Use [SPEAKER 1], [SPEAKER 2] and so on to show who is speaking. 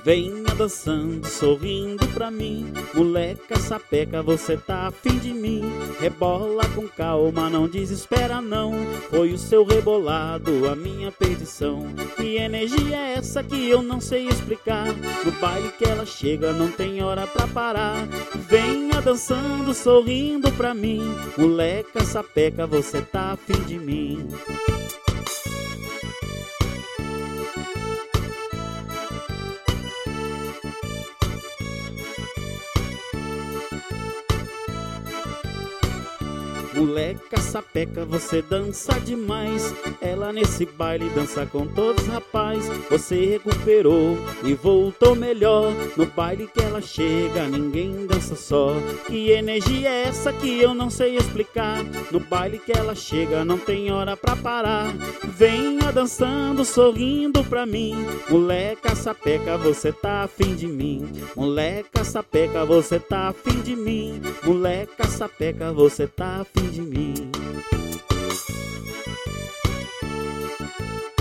[SPEAKER 1] Venha dançando, sorrindo pra mim. Moleca sapeca, você tá afim de mim. Rebola com calma, não desespera não. Foi o seu rebolado, a minha perdição. Que energia é essa que eu não sei explicar? No baile que ela chega, não tem hora pra parar. Venha dançando, sorrindo pra mim. Moleca sapeca, você tá afim de mim. Moleca sapeca, você dança demais. Ela nesse baile dança com todos os rapaz. Você recuperou e voltou melhor. No baile que ela chega, ninguém dança só. Que energia é essa que eu não sei explicar? No baile que ela chega, não tem hora pra parar. Venha dançando, sorrindo pra mim. Moleca sapeca, você tá afim de mim. Moleca sapeca, você tá afim de mim. Moleca sapeca, você tá afim de mim.